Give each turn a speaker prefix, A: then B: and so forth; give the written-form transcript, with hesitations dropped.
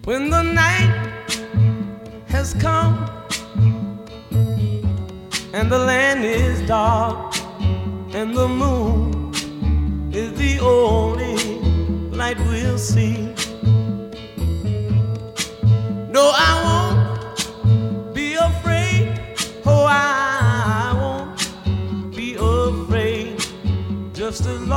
A: When the night has come and the land is dark and the moon is the only light we'll see. No, I won't be afraid. Oh, I won't be afraid. Just as long